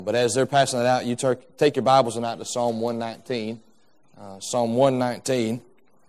But as they're passing it out, you take your Bibles and out to Psalm 119. Psalm 119.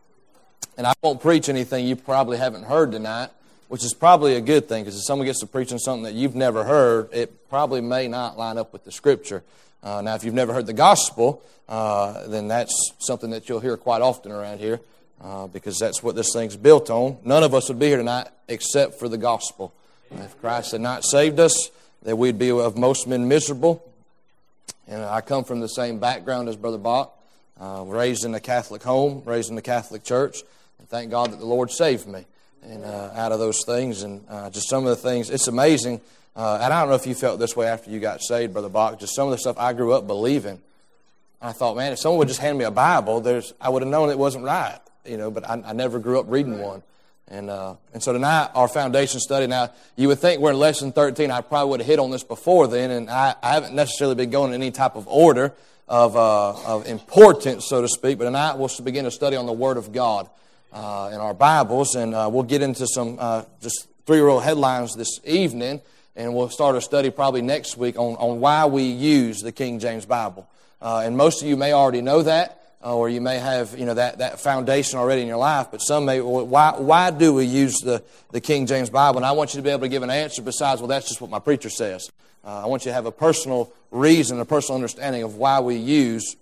And I won't preach anything you probably haven't heard tonight, which is probably a good thing, because if someone gets to preaching something that you've never heard, it probably may not line up with the Scripture. Now, if you've never heard the gospel, then that's something that you'll hear quite often around here, because that's what this thing's built on. None of us would be here tonight except for the gospel. If Christ had not saved us, that we'd be of most men miserable. And I come from the same background as Brother Bach, raised in a Catholic home, raised in the Catholic church, and thank God that the Lord saved me and out of those things. And just some of the things, it's amazing. And I don't know if you felt this way after you got saved, Brother Bach, just some of the stuff I grew up believing. I thought, man, if someone would just hand me a Bible, I would have known it wasn't right, but I never grew up reading one. And so tonight, our foundation study, now, you would think we're in lesson 13. I probably would have hit on this before then, and I haven't necessarily been going in any type of order of importance, so to speak. But tonight, we'll begin to study on the Word of God in our Bibles, and we'll get into some just 3-year-old headlines this evening, and we'll start a study probably next week on why we use the King James Bible. And most of you may already know that. Or you may have, that foundation already in your life, but some may, why do we use the King James Bible? And I want you to be able to give an answer besides, well, that's just what my preacher says. I want you to have a personal reason, a personal understanding of why we use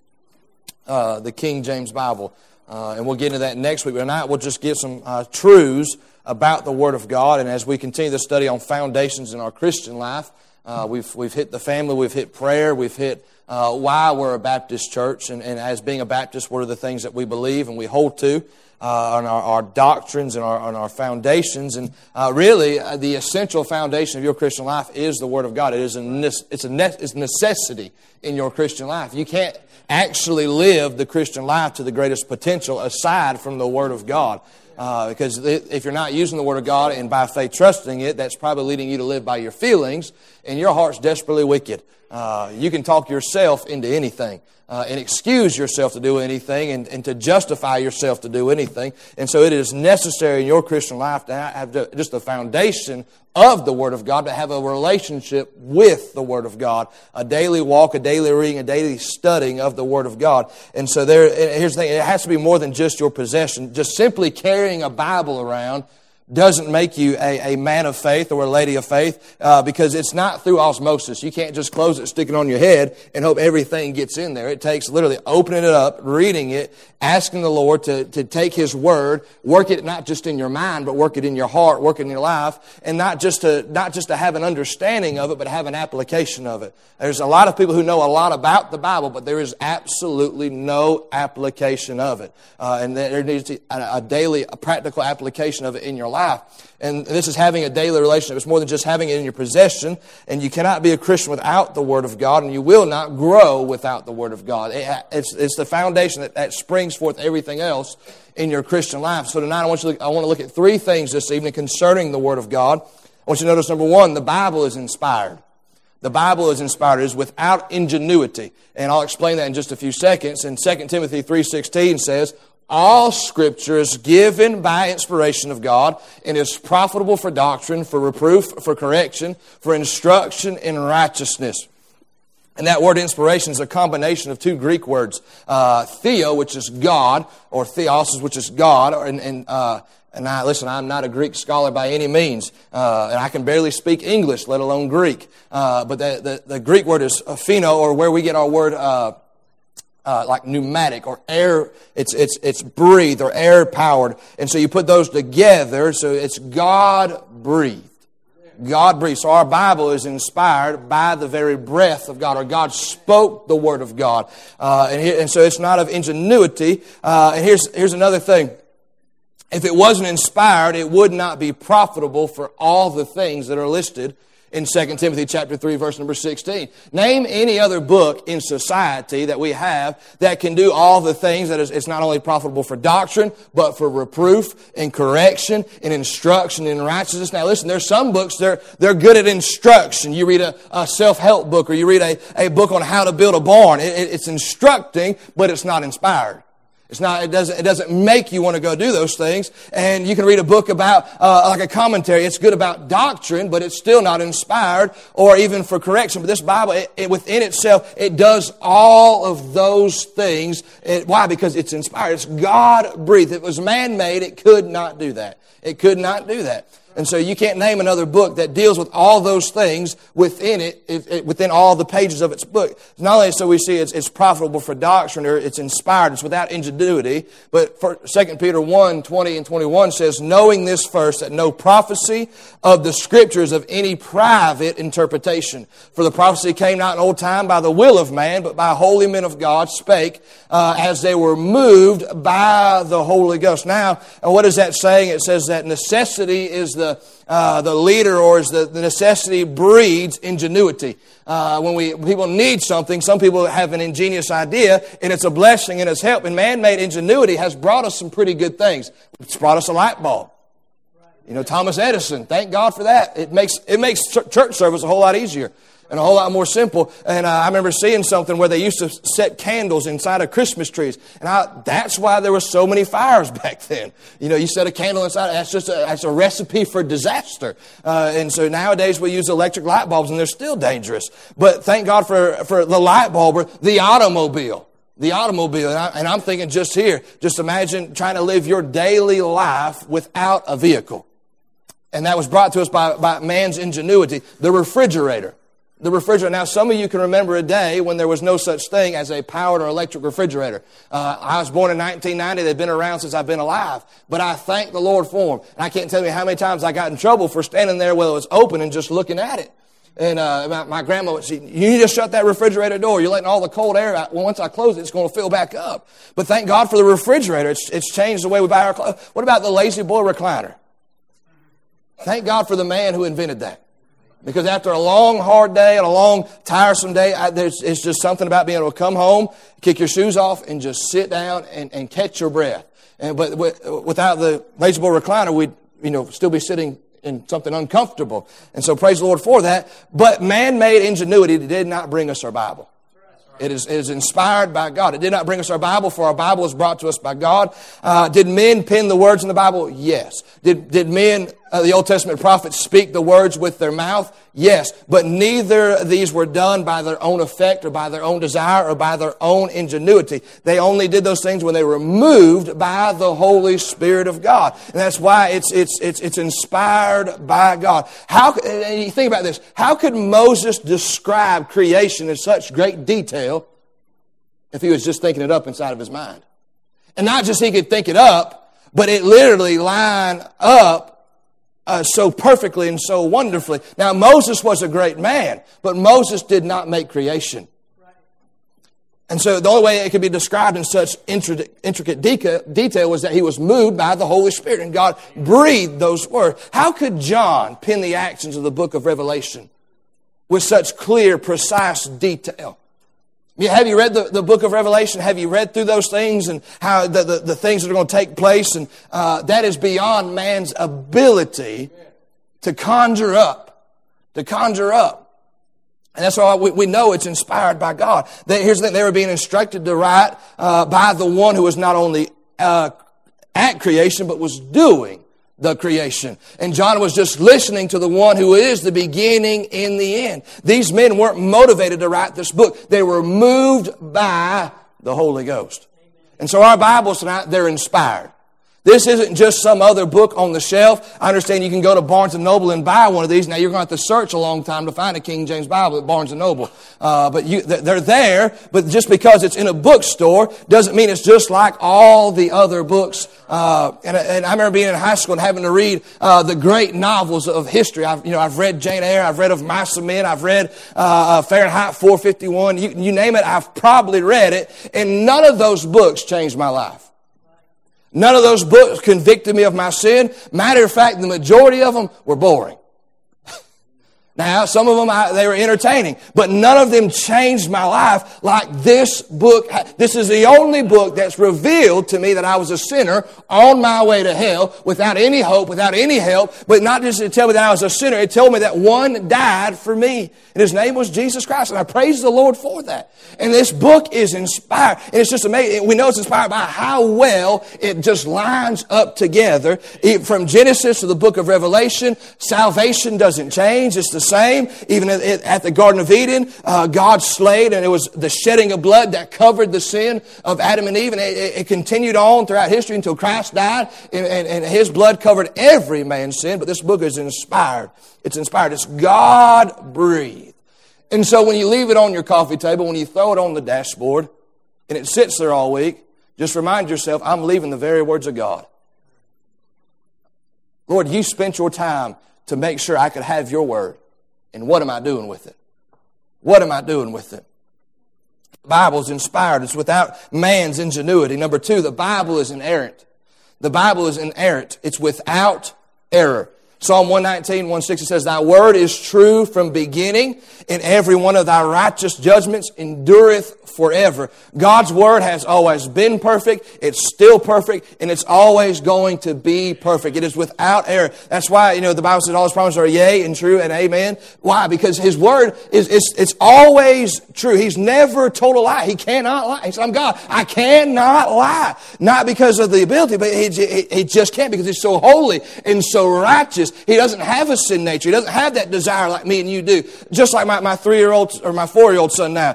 the King James Bible. And we'll get into that next week. But tonight we'll just give some truths about the Word of God. And as we continue to study on foundations in our Christian life, we've hit the family, we've hit prayer, we've hit why we're a Baptist church, and as being a Baptist, what are the things that we believe and we hold to on our doctrines and on our foundations. And really, the essential foundation of your Christian life is the Word of God. It's a necessity in your Christian life. You can't actually live the Christian life to the greatest potential aside from the Word of God. Because if you're not using the Word of God and by faith trusting it, that's probably leading you to live by your feelings, and your heart's desperately wicked. You can talk yourself into anything and excuse yourself to do anything and to justify yourself to do anything. And so it is necessary in your Christian life to have just the foundation of the Word of God, to have a relationship with the Word of God, a daily walk, a daily reading, a daily studying of the Word of God. And so here's the thing, it has to be more than just your possession. Just simply carrying a Bible around doesn't make you a man of faith or a lady of faith, because it's not through osmosis. You can't just close it, stick it on your head, and hope everything gets in there. It takes literally opening it up, reading it, asking the Lord to take His Word, work it not just in your mind, but work it in your heart, work it in your life, and not just to have an understanding of it, but have an application of it. There's a lot of people who know a lot about the Bible, but there is absolutely no application of it. And there needs to be a daily, a practical application of it in your life. And this is having a daily relationship. It's more than just having it in your possession. And you cannot be a Christian without the Word of God, and you will not grow without the Word of God. It's the foundation that springs forth everything else in your Christian life. So tonight I want to look at 3 things this evening concerning the Word of God. I want you to notice, number 1, the Bible is inspired. The Bible is inspired. It is without ingenuity. And I'll explain that in just a few seconds. And 2 Timothy 3:16 says, all Scripture is given by inspiration of God and is profitable for doctrine, for reproof, for correction, for instruction in righteousness. And that word inspiration is a combination of 2 Greek words, theo, which is God, or theos, which is God, and I'm not a Greek scholar by any means, and I can barely speak English, let alone Greek. But the Greek word is pheno, or where we get our word like pneumatic or air, it's breathed or air powered. And so you put those together, so it's God breathed. God breathed. So our Bible is inspired by the very breath of God, or God spoke the Word of God. And so it's not of ingenuity. And here's another thing. If it wasn't inspired, it would not be profitable for all the things that are listed in 2 Timothy chapter 3, verse number 16. Name any other book in society that we have that can do all the things that it's not only profitable for doctrine, but for reproof and correction and instruction in righteousness. Now listen, there's some books, they're good at instruction. You read a self-help book, or you read a book on how to build a barn. It's instructing, but it's not inspired. It doesn't make you want to go do those things. And you can read a book about, like a commentary. It's good about doctrine, but it's still not inspired or even for correction. But this Bible, within itself, it does all of those things. Why? Because it's inspired. It's God-breathed. If it was man-made, it could not do that. It could not do that. And so you can't name another book that deals with all those things within it, within all the pages of its book. Not only so we see it's profitable for doctrine, or it's inspired, it's without ingenuity, but 2 Peter 1, 20 and 21 says, knowing this first, that no prophecy of the Scriptures of any private interpretation. For the prophecy came not in old time by the will of man, but by holy men of God spake, as they were moved by the Holy Ghost. Now, what is that saying? It says that necessity is the leader, or is the necessity breeds ingenuity. When people need something, some people have an ingenious idea, and it's a blessing and it's help. And man-made ingenuity has brought us some pretty good things. It's brought us a light bulb. You know, Thomas Edison, thank God for that. It makes church service a whole lot easier and a whole lot more simple. And I remember seeing something where they used to set candles inside of Christmas trees. And that's why there were so many fires back then. You know, you set a candle inside, that's a recipe for disaster. And so nowadays we use electric light bulbs, and they're still dangerous. But thank God for the light bulb, or the automobile. The automobile. And I'm thinking just here, just imagine trying to live your daily life without a vehicle. And that was brought to us by man's ingenuity. The refrigerator. The refrigerator. Now, some of you can remember a day when there was no such thing as a powered or electric refrigerator. I was born in 1990. They've been around since I've been alive. But I thank the Lord for them. And I can't tell you how many times I got in trouble for standing there while it was open and just looking at it. And my grandma would say, you need to shut that refrigerator door. You're letting all the cold air out. Well, once I close it, it's going to fill back up. But thank God for the refrigerator. It's changed the way we buy our clothes. What about the lazy boy recliner? Thank God for the man who invented that. Because after a long, hard day and a long, tiresome day, it's just something about being able to come home, kick your shoes off, and just sit down and catch your breath. But without the lazy boy recliner, we'd still be sitting in something uncomfortable. And so praise the Lord for that. But man-made ingenuity did not bring us our Bible. It is inspired by God. It did not bring us our Bible, for our Bible was brought to us by God. Did men pen the words in the Bible? Yes. Did men, the Old Testament prophets, speak the words with their mouth? Yes. But neither of these were done by their own effect or by their own desire or by their own ingenuity. They only did those things when they were moved by the Holy Spirit of God. And that's why it's inspired by God. And you think about this. How could Moses describe creation in such great detail if he was just thinking it up inside of his mind? And not just he could think it up, but it literally lined up so perfectly and so wonderfully. Now, Moses was a great man, but Moses did not make creation. And so the only way it could be described in such intricate detail was that he was moved by the Holy Spirit, and God breathed those words. How could John pen the actions of the book of Revelation with such clear, precise detail? Have you read the book of Revelation? Have you read through those things and how the things that are going to take place? And that is beyond man's ability to conjure up. To conjure up. And that's why we know it's inspired by God. Here's the thing. They were being instructed to write by the one who was not only at creation, but was doing the creation. And John was just listening to the one who is the beginning and the end. These men weren't motivated to write this book. They were moved by the Holy Ghost. And so our Bibles tonight, they're inspired. This isn't just some other book on the shelf. I understand you can go to Barnes & Noble and buy one of these. Now, you're going to have to search a long time to find a King James Bible at Barnes & Noble. But they're there, but just because it's in a bookstore doesn't mean it's just like all the other books. And I remember being in high school and having to read the great novels of history. I've read Jane Eyre, I've read Of Mice and Men, I've read Fahrenheit 451. You name it, I've probably read it. And none of those books changed my life. None of those books convicted me of my sin. Matter of fact, the majority of them were boring. Now, some of them, they were entertaining, but none of them changed my life like this book. This is the only book that's revealed to me that I was a sinner on my way to hell without any hope, without any help, but not just to tell me that I was a sinner. It told me that one died for me, and his name was Jesus Christ, and I praise the Lord for that. And this book is inspired, and it's just amazing. We know it's inspired by how well it just lines up together. From Genesis to the book of Revelation, salvation doesn't change. It's the same. Even at the Garden of Eden, God slayed, and it was the shedding of blood that covered the sin of Adam and Eve. And it continued on throughout history until Christ died, and his blood covered every man's sin. But this book is inspired. It's inspired. It's God-breathed. And so when you leave it on your coffee table, when you throw it on the dashboard, and it sits there all week, just remind yourself, I'm leaving the very words of God. Lord, you spent your time to make sure I could have your word. And what am I doing with it? What am I doing with it? The Bible is inspired. It's without man's ingenuity. Number two, the Bible is inerrant. The Bible is inerrant. It's without error. Psalm 119, 160 says, Thy word is true from beginning, and every one of thy righteous judgments endureth forever. God's word has always been perfect, it's still perfect, and it's always going to be perfect. It is without error. That's why, the Bible says all His promises are yea and true and amen. Why? Because His word it's always true. He's never told a lie. He cannot lie. He said, I'm God. I cannot lie. Not because of the ability, but He just can't, because He's so holy and so righteous. He doesn't have a sin nature. He doesn't have that desire like me and you do. Just like my 3-year-old or my 4-year-old son now.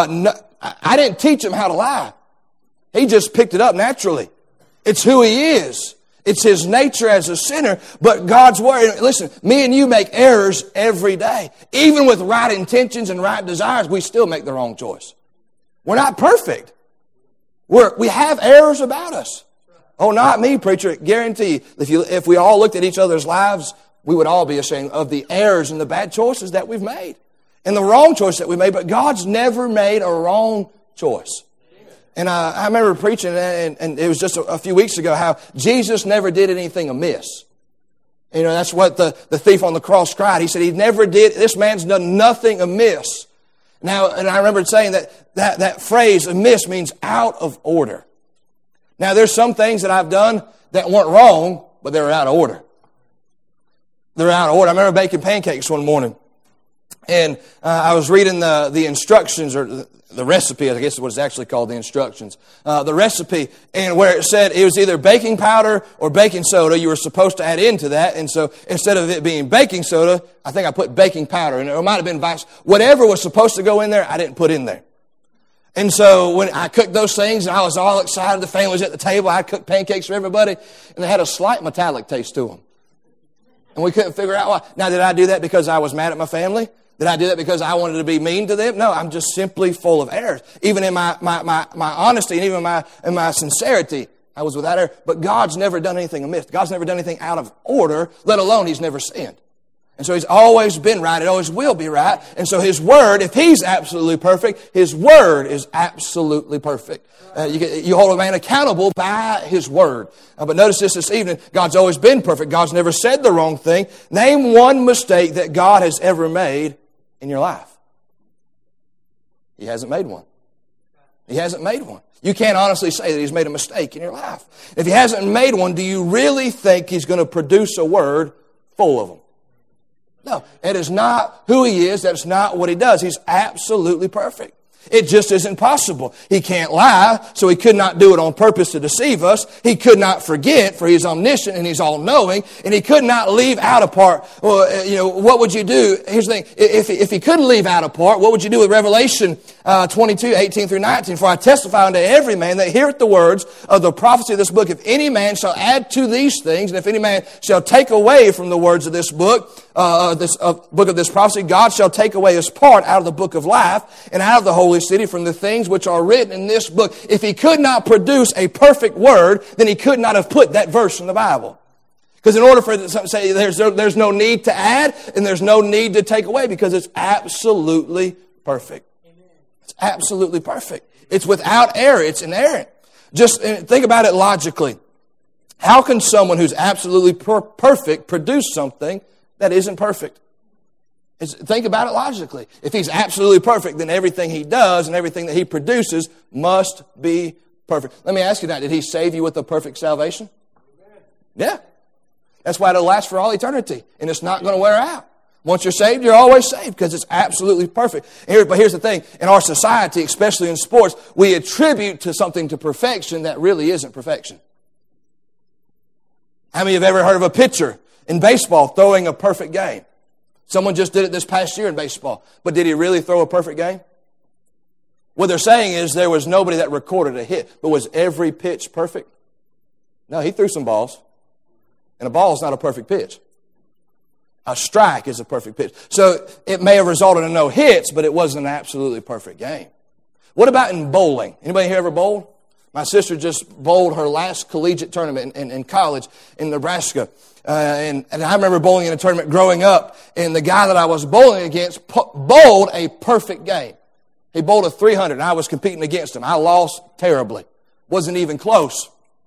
I didn't teach him how to lie. He just picked it up naturally. It's who he is. It's his nature as a sinner. But God's word, listen, me and you make errors every day. Even with right intentions and right desires, we still make the wrong choice. We're not perfect. We have errors about us. Oh, not me, preacher. Guarantee you, if we all looked at each other's lives, we would all be ashamed of the errors and the bad choices that we've made. And the wrong choice that we made. But God's never made a wrong choice. And I remember preaching, and it was just a few weeks ago, how Jesus never did anything amiss. That's what the thief on the cross cried. He said, this man's done nothing amiss. Now, and I remember saying that phrase, amiss, means out of order. Now, there's some things that I've done that weren't wrong, but they were out of order. They're out of order. I remember baking pancakes one morning, and I was reading the instructions, or the recipe, I guess is what it's actually called, the instructions. The recipe, and where it said it was either baking powder or baking soda you were supposed to add into that. And so instead of it being baking soda, I think I put baking powder, and it might have been whatever was supposed to go in there, I didn't put in there. And so when I cooked those things, and I was all excited, the family was at the table, I cooked pancakes for everybody, and they had a slight metallic taste to them. And we couldn't figure out why. Now, did I do that because I was mad at my family? Did I do that because I wanted to be mean to them? No, I'm just simply full of errors. Even in my honesty and even in my sincerity, I was without error. But God's never done anything amiss. God's never done anything out of order, let alone He's never sinned. And so He's always been right. It always will be right. And so His word, if He's absolutely perfect, His word is absolutely perfect. You hold a man accountable by his word. But notice this evening, God's always been perfect. God's never said the wrong thing. Name one mistake that God has ever made in your life. He hasn't made one. He hasn't made one. You can't honestly say that He's made a mistake in your life. If He hasn't made one, do you really think He's going to produce a word full of them? No, it is not who He is. That's not what He does. He's absolutely perfect. It just isn't possible. He can't lie, so He could not do it on purpose to deceive us. He could not forget, for He's omniscient and He's all-knowing, and He could not leave out a part. Well, what would you do? Here's the thing. If He couldn't leave out a part, what would you do with Revelation 22, 18 through 19? For I testify unto every man that heareth the words of the prophecy of this book, if any man shall add to these things, and if any man shall take away from the words of this book, book of this prophecy, God shall take away his part out of the book of life and out of the holy city from the things which are written in this book. If He could not produce a perfect word, then He could not have put that verse in the Bible. Because in order for it to say there's no need to add and there's no need to take away, because it's absolutely perfect. It's absolutely perfect. It's without error. It's inerrant. Just think about it logically. How can someone who's absolutely perfect produce something that isn't perfect? Think about it logically. If He's absolutely perfect, then everything He does and everything that He produces must be perfect. Let me ask you that. Did He save you with a perfect salvation? Yeah. That's why it'll last for all eternity. And it's not going to wear out. Once you're saved, you're always saved because it's absolutely perfect. But here's the thing. In our society, especially in sports, we attribute to something to perfection that really isn't perfection. How many have ever heard of a pitcher in baseball throwing a perfect game? Someone just did it this past year in baseball. But did he really throw a perfect game? What they're saying is there was nobody that recorded a hit. But was every pitch perfect? No, he threw some balls. And a ball is not a perfect pitch. A strike is a perfect pitch. So it may have resulted in no hits, but it wasn't an absolutely perfect game. What about in bowling? Anybody here ever bowled? My sister just bowled her last collegiate tournament in college in Nebraska. And I remember bowling in a tournament growing up, and the guy that I was bowling against bowled a perfect game. He bowled a 300, and I was competing against him. I lost terribly. Wasn't even close.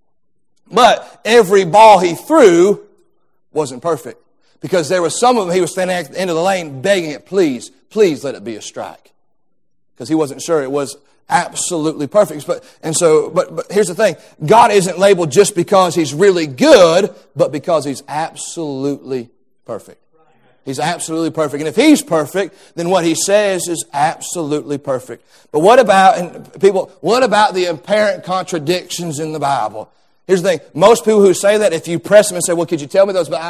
But every ball he threw wasn't perfect. Because there was some of them, he was standing at the end of the lane begging it, please let it be a strike. Because he wasn't sure it was absolutely perfect. But here's the thing. God isn't labeled just because He's really good, but because He's absolutely perfect. He's absolutely perfect. And if He's perfect, then what He says is absolutely perfect. But what about the apparent contradictions in the Bible? Here's the thing. Most people who say that, if you press them and say, well, could you tell me those? But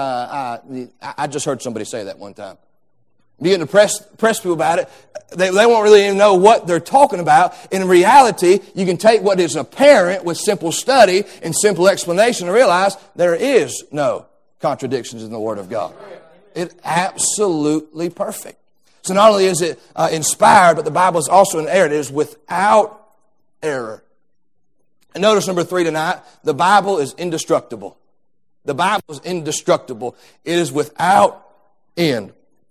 I just heard somebody say that one time. Begin to press people about it. They won't really even know what they're talking about. In reality, you can take what is apparent with simple study and simple explanation and realize there is no contradictions in the Word of God. It's absolutely perfect. So not only is it inspired, but the Bible is also inerrant. It is without error. And notice number 3 tonight, the Bible is indestructible. The Bible is indestructible. It is without end.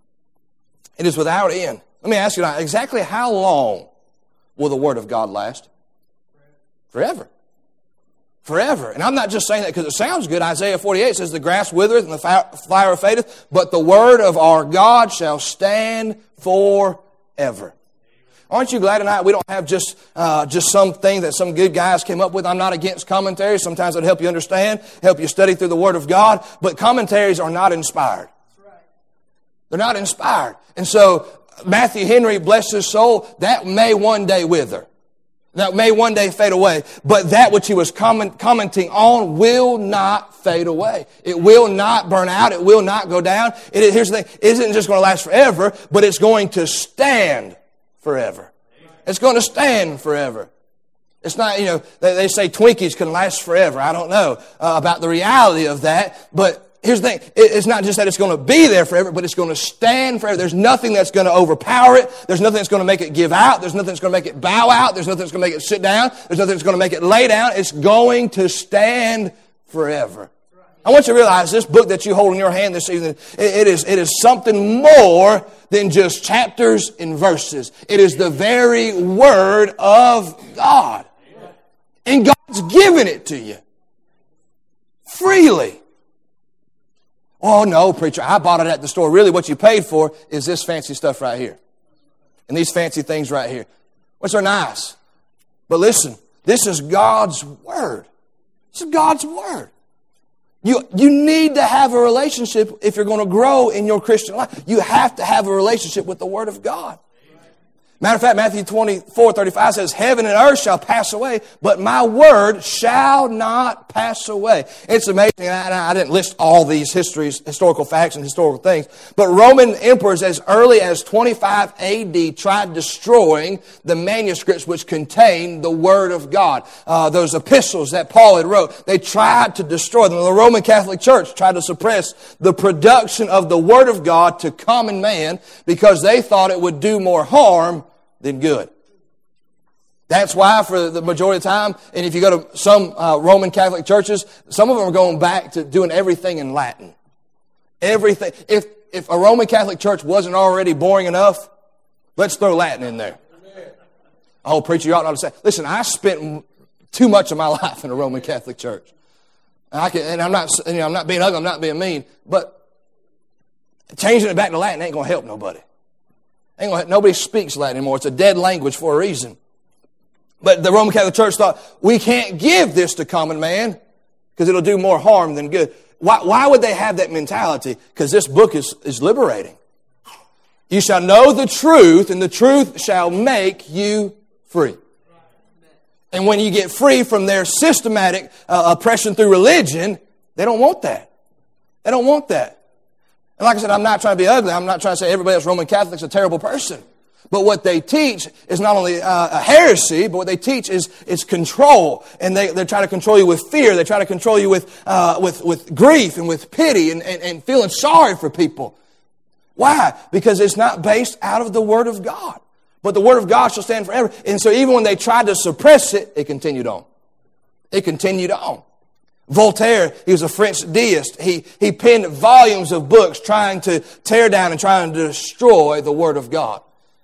It is without end. Let me ask you now, exactly how long will the Word of God last? Forever. Forever. And I'm not just saying that because it sounds good. Isaiah 48 says, the grass withereth and the flower fadeth, but the Word of our God shall stand forever. Aren't you glad tonight we don't have just something that some good guys came up with? I'm not against commentaries. Sometimes it'll help you understand, help you study through the Word of God. But commentaries are not inspired. They're not inspired. And so Matthew Henry, bless his soul, that may one day wither. That may one day fade away. But that which he was commenting on will not fade away. It will not burn out. It will not go down. Here's the thing. It isn't just going to last forever, but it's going to stand forever. It's going to stand forever. It's not, they say Twinkies can last forever. I don't know about the reality of that. But here's the thing. It's not just that it's going to be there forever, but it's going to stand forever. There's nothing that's going to overpower it. There's nothing that's going to make it give out. There's nothing that's going to make it bow out. There's nothing that's going to make it sit down. There's nothing that's going to make it lay down. It's going to stand forever. I want you to realize this book that you hold in your hand this evening, it is something more than just chapters and verses. It is the very Word of God. And God's given it to you. Freely. Oh no, preacher, I bought it at the store. Really what you paid for is this fancy stuff right here. And these fancy things right here. Which are nice. But listen, this is God's Word. This is God's Word. You need to have a relationship if you're going to grow in your Christian life. You have to have a relationship with the Word of God. Matter of fact, Matthew 24:35 says, heaven and earth shall pass away, but my word shall not pass away. It's amazing. I didn't list all these historical facts and historical things, but Roman emperors as early as 25 AD tried destroying the manuscripts which contained the Word of God. Those epistles that Paul had wrote, they tried to destroy them. The Roman Catholic Church tried to suppress the production of the Word of God to common man because they thought it would do more harm than good. That's why for the majority of the time, and if you go to some Roman Catholic churches, some of them are going back to doing everything in Latin. Everything. If a Roman Catholic church wasn't already boring enough, let's throw Latin in there. Oh, preacher, you ought not to say. Listen, I spent too much of my life in a Roman Catholic church. And I'm not being ugly, I'm not being mean, but Changing it back to Latin ain't going to help nobody. Nobody speaks Latin anymore. It's a dead language for a reason. But the Roman Catholic Church thought, we can't give this to common man because it'll do more harm than good. Why would they have that mentality? Because this book is liberating. You shall know the truth, and the truth shall make you free. And when you get free from their systematic oppression through religion, they don't want that. They don't want that. And like I said, I'm not trying to be ugly. I'm not trying to say everybody that's Roman Catholic is a terrible person. But what they teach is not only a heresy, but what they teach is control. And they're trying to control you with fear. They try to control you with grief and with pity and feeling sorry for people. Why? Because it's not based out of the Word of God. But the Word of God shall stand forever. And so even when they tried to suppress it, it continued on. It continued on. Voltaire, he was a French deist. He penned volumes of books trying to tear down and trying to destroy the Word of God.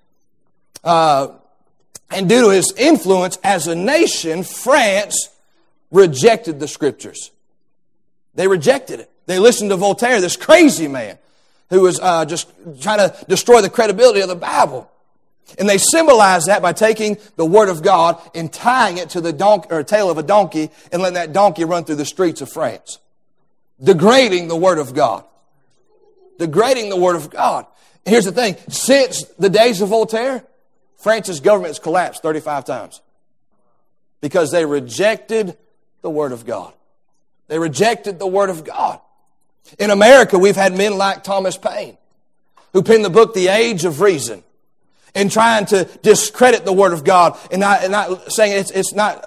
And due to his influence as a nation, France rejected the Scriptures. They rejected it. They listened to Voltaire, this crazy man who was just trying to destroy the credibility of the Bible. And they symbolized that by taking the Word of God and tying it to the tail of a donkey and letting that donkey run through the streets of France. Degrading the Word of God. Degrading the Word of God. And here's the thing. Since the days of Voltaire, France's government has collapsed 35 times. Because they rejected the Word of God. They rejected the Word of God. In America, we've had men like Thomas Paine, who penned the book, The Age of Reason, and trying to discredit the Word of God, and not saying it's not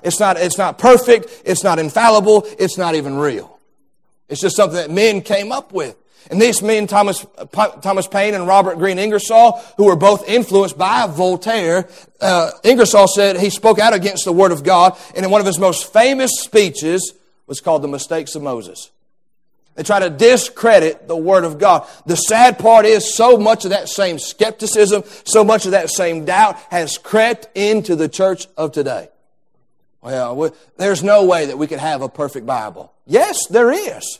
perfect, it's not infallible, it's not even real. It's just something that men came up with. And these men, Thomas Paine and Robert Greene Ingersoll, who were both influenced by Voltaire, Ingersoll said he spoke out against the Word of God, and in one of his most famous speeches was called The Mistakes of Moses. They try to discredit the Word of God. The sad part is so much of that same skepticism, so much of that same doubt has crept into the church of today. Well, there's no way that we could have a perfect Bible. Yes, there is.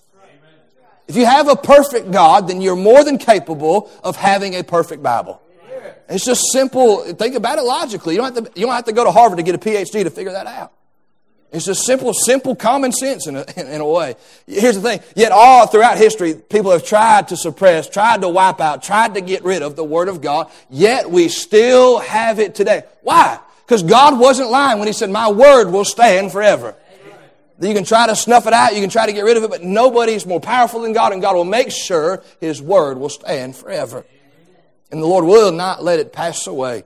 If you have a perfect God, then you're more than capable of having a perfect Bible. It's just simple. Think about it logically. You don't have to go to Harvard to get a PhD to figure that out. It's just simple common sense in a way. Here's the thing. Yet all throughout history, people have tried to suppress, tried to wipe out, tried to get rid of the Word of God. Yet we still have it today. Why? Because God wasn't lying when He said, my Word will stand forever. You can try to snuff it out, you can try to get rid of it, but nobody's more powerful than God, and God will make sure His Word will stand forever. And the Lord will not let it pass away.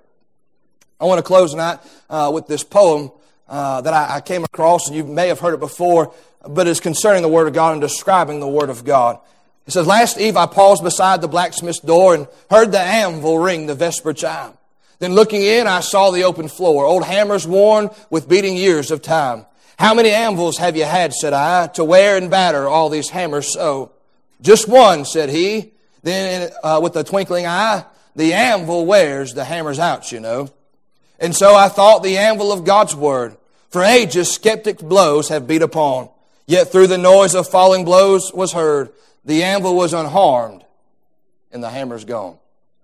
I want to close tonight with this poem that I came across, and you may have heard it before, but it's concerning the Word of God and describing the Word of God. It says, last eve I paused beside the blacksmith's door and heard the anvil ring the vesper chime. Then looking in, I saw the open floor, old hammers worn with beating years of time. How many anvils have you had, said I, to wear and batter all these hammers so? Just one, said he. Then with a twinkling eye, the anvil wears the hammers out, you know. And so I thought the anvil of God's Word. For ages skeptic blows have beat upon. Yet through the noise of falling blows was heard. The anvil was unharmed and the hammer's gone.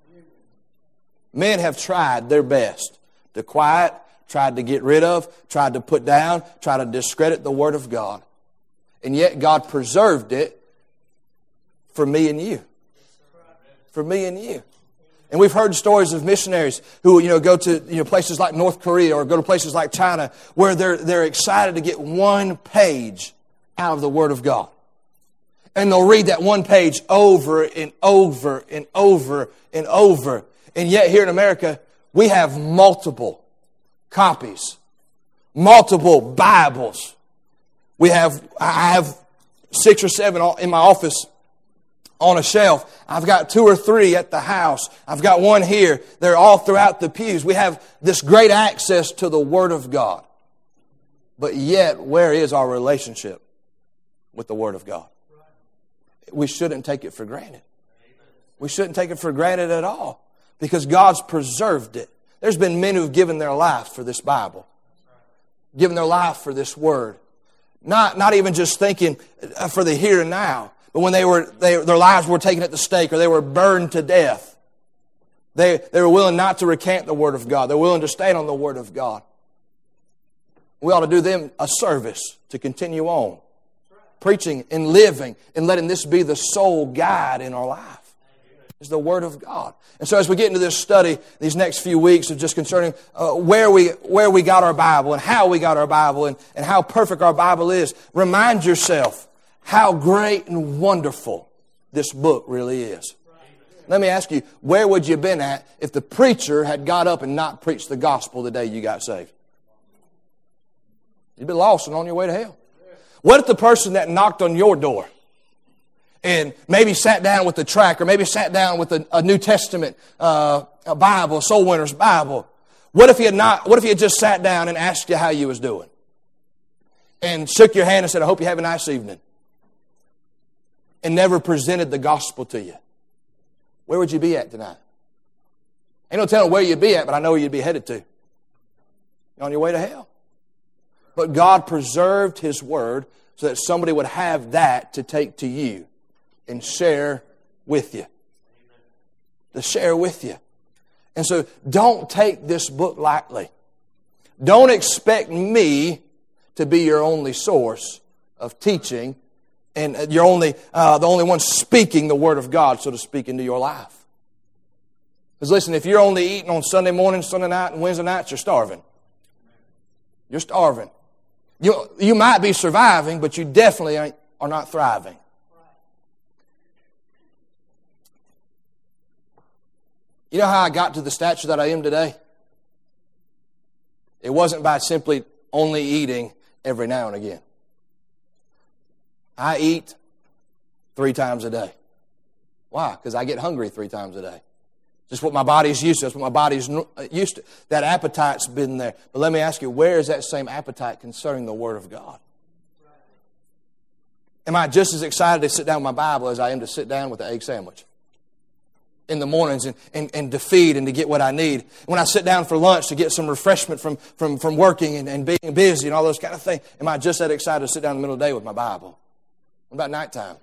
Men have tried their best to quiet, tried to get rid of, tried to put down, tried to discredit the Word of God. And yet God preserved it for me and you. For me and you. And we've heard stories of missionaries who, go to, places like North Korea or go to places like China where they're excited to get one page out of the Word of God. And they'll read that one page over and over and over and over. And yet here in America, we have multiple copies, multiple Bibles. I have 6 or 7 in my office on a shelf. I've got 2 or 3 at the house. I've got one here. They're all throughout the pews. We have this great access to the Word of God. But yet, where is our relationship with the Word of God? We shouldn't take it for granted. We shouldn't take it for granted at all. Because God's preserved it. There's been men who've given their life for this Bible. Given their life for this Word. Not even just thinking for the here and now. But when their lives were taken at the stake or they were burned to death, they were willing not to recant the Word of God. They're willing to stand on the Word of God. We ought to do them a service to continue on, preaching and living and letting this be the sole guide in our life. Is the Word of God. And so as we get into this study, these next few weeks of just concerning where we got our Bible and how we got our Bible and how perfect our Bible is, remind yourself how great and wonderful this book really is. Let me ask you, where would you have been at if the preacher had got up and not preached the gospel the day you got saved? You'd be lost and on your way to hell. What if the person that knocked on your door and maybe sat down with the tract or maybe sat down with a New Testament a Bible, a Soul Winner's Bible, what if he had just sat down and asked you how you was doing? And shook your hand and said, I hope you have a nice evening. And never presented the gospel to you. Where would you be at tonight? Ain't no telling where you'd be at, but I know where you'd be headed to. You're on your way to hell. But God preserved His Word so that somebody would have that to take to you and share with you. To share with you. And so don't take this book lightly. Don't expect me to be your only source of teaching and you're the only one speaking the Word of God, so to speak, into your life. Because listen, if you're only eating on Sunday morning, Sunday night, and Wednesday nights, you're starving. You're starving. You might be surviving, but you definitely are not thriving. You know how I got to the stature that I am today? It wasn't by simply only eating every now and again. I eat 3 times a day. Why? Because I get hungry 3 times a day. Just what my body's used to. That's what my body's used to. That appetite's been there. But let me ask you, where is that same appetite concerning the Word of God? Am I just as excited to sit down with my Bible as I am to sit down with the egg sandwich in the mornings and to feed and to get what I need? When I sit down for lunch to get some refreshment from working and being busy and all those kind of things, am I just that excited to sit down in the middle of the day with my Bible? What about nighttime?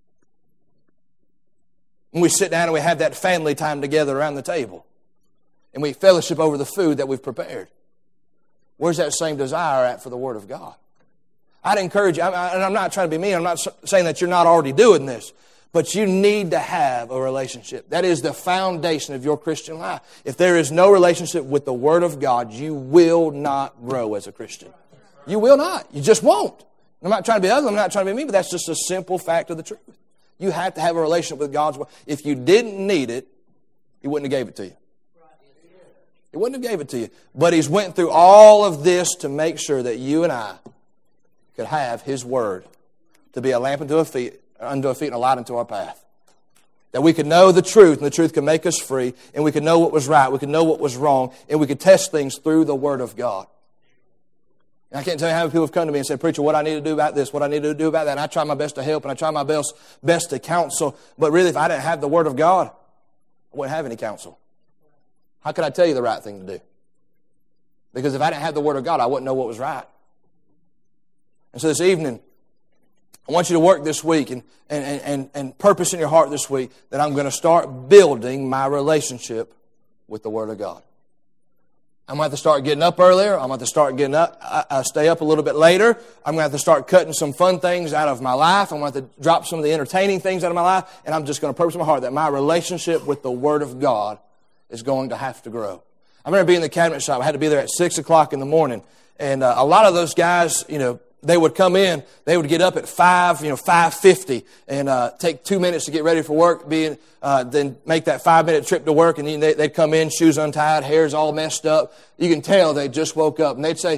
When we sit down and we have that family time together around the table and we fellowship over the food that we've prepared, where's that same desire at for the Word of God? I'd encourage you, and I'm not trying to be mean, I'm not saying that you're not already doing this, but you need to have a relationship. That is the foundation of your Christian life. If there is no relationship with the Word of God, you will not grow as a Christian. You will not. You just won't. I'm not trying to be ugly, I'm not trying to be mean, but that's just a simple fact of the truth. You have to have a relationship with God's Word. If you didn't need it, He wouldn't have gave it to you. He wouldn't have gave it to you. But He's went through all of this to make sure that you and I could have His Word to be a lamp unto our feet and a light unto our path. That we could know the truth, and the truth could make us free, and we could know what was right, we could know what was wrong, and we could test things through the Word of God. I can't tell you how many people have come to me and said, Preacher, what I need to do about this, what I need to do about that. And I try my best to help and I try my best to counsel. But really, if I didn't have the Word of God, I wouldn't have any counsel. How could I tell you the right thing to do? Because if I didn't have the Word of God, I wouldn't know what was right. And so this evening, I want you to work this week and purpose in your heart this week that I'm going to start building my relationship with the Word of God. I'm going to have to start getting up earlier. I'm going to have to start getting up, stay up a little bit later. I'm going to have to start cutting some fun things out of my life. I'm going to have to drop some of the entertaining things out of my life. And I'm just going to purpose in my heart that my relationship with the Word of God is going to have to grow. I remember being in the cabinet shop. I had to be there at 6 o'clock in the morning. And a lot of those guys, they would come in, they would get up at 5:50 and take 2 minutes to get ready for work, then make that 5-minute trip to work, and they'd come in, shoes untied, hair's all messed up. You can tell they just woke up. And they'd say,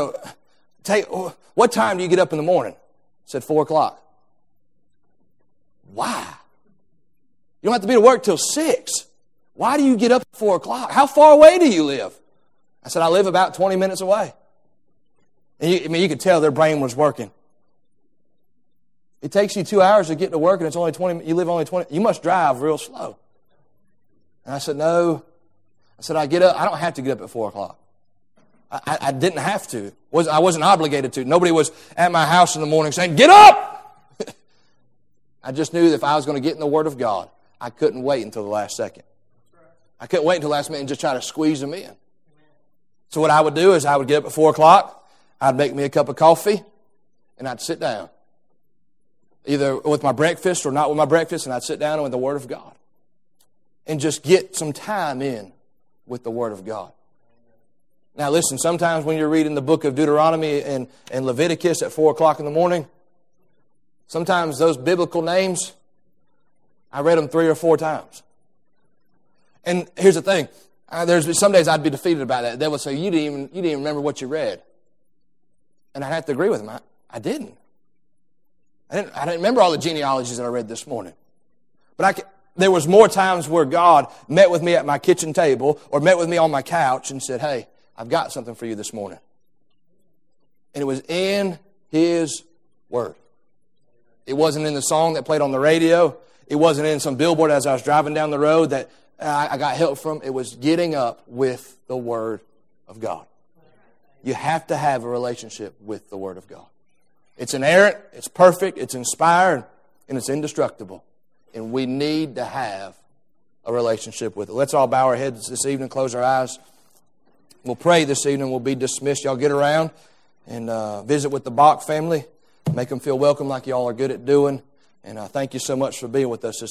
what time do you get up in the morning? I said, 4 o'clock. Why? You don't have to be to work till 6. Why do you get up at 4 o'clock? How far away do you live? I said, I live about 20 minutes away. And you could tell their brain was working. It takes you 2 hours to get to work, and it's only 20. You live only 20. You must drive real slow. And I said, no. I said, I get up. I don't have to get up at 4 o'clock. I didn't have to. I wasn't obligated to. Nobody was at my house in the morning saying, get up! I just knew that if I was going to get in the Word of God, I couldn't wait until the last second. I couldn't wait until the last minute and just try to squeeze them in. So what I would do is I would get up at 4 o'clock, I'd make me a cup of coffee, and I'd sit down. Either with my breakfast or not with my breakfast, and I'd sit down with the Word of God. And just get some time in with the Word of God. Now listen, sometimes when you're reading the book of Deuteronomy and Leviticus at 4 o'clock in the morning, sometimes those biblical names, I read them 3 or 4 times. And here's the thing. There's some days I'd be defeated about that. They would say, you didn't even remember what you read. And I'd have to agree with them. I didn't. I didn't remember all the genealogies that I read this morning. But there was more times where God met with me at my kitchen table or met with me on my couch and said, hey, I've got something for you this morning. And it was in His Word. It wasn't in the song that played on the radio. It wasn't in some billboard as I was driving down the road that I got help from. It was getting up with the Word of God. You have to have a relationship with the Word of God. It's inerrant, it's perfect, it's inspired, and it's indestructible. And we need to have a relationship with it. Let's all bow our heads this evening, close our eyes. We'll pray this evening. We'll be dismissed. Y'all get around and visit with the Bach family. Make them feel welcome like y'all are good at doing. And thank you so much for being with us this